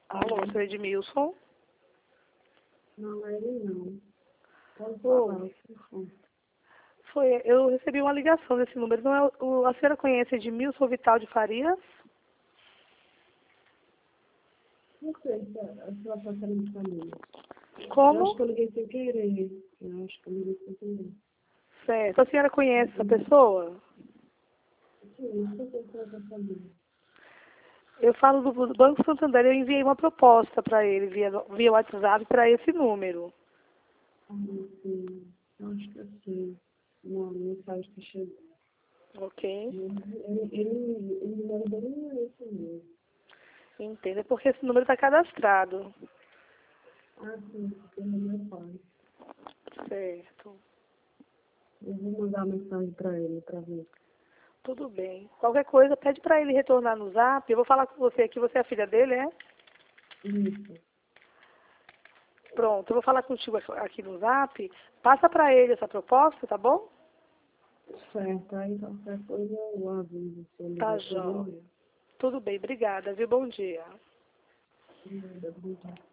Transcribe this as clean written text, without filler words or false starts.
Alô, seu Edmilson? Não, é ele não. Pode Ô, falar, telefone. Foi, eu recebi uma ligação desse número. Não é, a senhora conhece Edmilson Vital de Farias? Não sei se a senhora está querendo família. Eu acho Como? que eu liguei sem querer. Eu acho que eu liguei sem querer. Certo. A senhora conhece essa pessoa? Sim, não sei se a senhora está família. Eu falo do Banco Santander. Eu enviei uma proposta para ele via WhatsApp para esse número. Ah, sim. Eu acho que eu sei. Uma mensagem que chegou. Ok? Ele número dele não é esse mesmo. Entenda, porque esse número está cadastrado. Ah, sim, porque ele é meu pai. Certo. Eu vou mandar uma mensagem para ele, para ver. Tudo bem. Qualquer coisa, pede para ele retornar no Zap. Eu vou falar com você aqui. Você é a filha dele, é? Isso. Pronto, eu vou falar contigo aqui no Zap. Passa para ele essa proposta, tá bom? Certo, aí qualquer coisa eu aviso se ele Tá vai querer jóia. mesmo. Tudo bem, obrigada, viu? Bom dia. Obrigada.